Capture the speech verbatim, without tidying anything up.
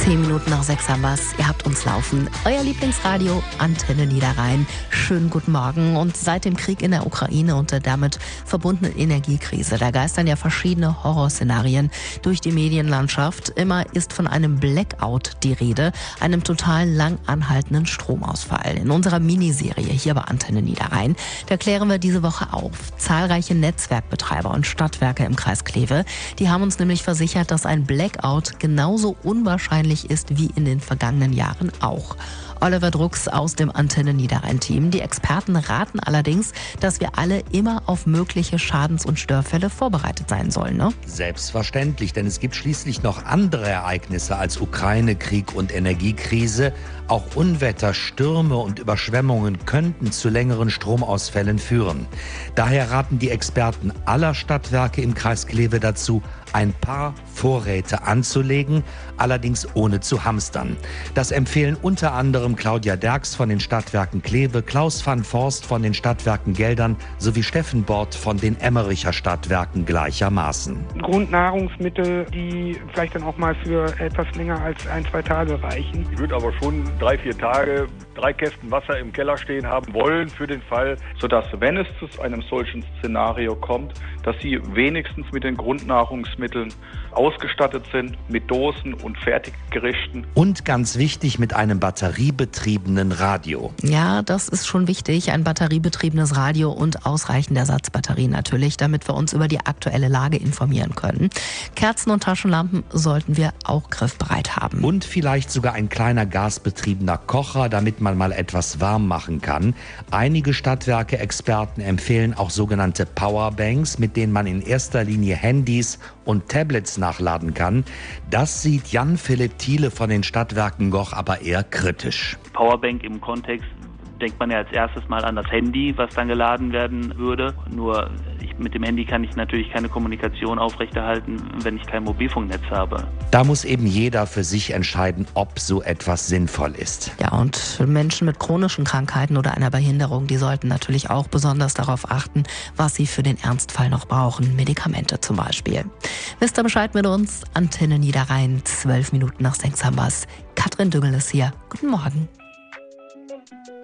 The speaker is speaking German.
Zehn Minuten nach sechs haben wir's. Ihr habt uns laufen. Euer Lieblingsradio, Antenne Niederrhein. Schönen guten Morgen. Und seit dem Krieg in der Ukraine und der damit verbundenen Energiekrise, da geistern ja verschiedene Horrorszenarien durch die Medienlandschaft. Immer ist von einem Blackout die Rede, einem total lang anhaltenden Stromausfall. In unserer Miniserie hier bei Antenne Niederrhein, da klären wir diese Woche auf. Zahlreiche Netzwerkbetreiber und Stadtwerke im Kreis Kleve, die haben uns nämlich versichert, dass ein Blackout genauso unwahrscheinlich ist wie in den vergangenen Jahren auch. Oliver Drucks aus dem Antenne Niederrhein-Team. Die Experten raten allerdings, dass wir alle immer auf mögliche Schadens- und Störfälle vorbereitet sein sollen, ne? Selbstverständlich, denn es gibt schließlich noch andere Ereignisse als Ukraine-Krieg und Energiekrise. Auch Unwetter, Stürme und Überschwemmungen könnten zu längeren Stromausfällen führen. Daher raten die Experten aller Stadtwerke im Kreis Kleve dazu, ein paar Vorräte anzulegen, allerdings ohne zu hamstern. Das empfehlen unter anderem Claudia Derks von den Stadtwerken Kleve, Klaus van Forst von den Stadtwerken Geldern sowie Steffen Bort von den Emmericher Stadtwerken gleichermaßen. Grundnahrungsmittel, die vielleicht dann auch mal für etwas länger als ein, zwei Tage reichen. Ich würde aber schon drei, vier Tage drei Kästen Wasser im Keller stehen haben wollen für den Fall, sodass, wenn es zu einem solchen Szenario kommt, dass Sie wenigstens mit den Grundnahrungsmitteln ausgestattet sind, mit Dosen und Fertiggerichten. Und ganz wichtig, mit einem batteriebetriebenen Radio. Ja, das ist schon wichtig, ein batteriebetriebenes Radio und ausreichend Ersatzbatterien natürlich, damit wir uns über die aktuelle Lage informieren können. Kerzen und Taschenlampen sollten wir auch griffbereit haben. Und vielleicht sogar ein kleiner gasbetriebener Kocher, damit man mal etwas warm machen kann. Einige Stadtwerke, Experten empfehlen auch sogenannte Powerbanks, mit denen man in erster Linie Handys und Tablets nachladen kann. Das sieht Jan-Philipp Thiele von den Stadtwerken Goch aber eher kritisch. Powerbank im Kontext denkt man ja als erstes mal an das Handy, was dann geladen werden würde. Nur ich, mit dem Handy kann ich natürlich keine Kommunikation aufrechterhalten, wenn ich kein Mobilfunknetz habe. Da muss eben jeder für sich entscheiden, ob so etwas sinnvoll ist. Ja, und Menschen mit chronischen Krankheiten oder einer Behinderung, die sollten natürlich auch besonders darauf achten, was sie für den Ernstfall noch brauchen. Medikamente zum Beispiel. Wisst ihr Bescheid mit uns? Antenne Niederrhein, zwölf Minuten nach sechs haben wir's. Katrin Düngel ist hier. Guten Morgen.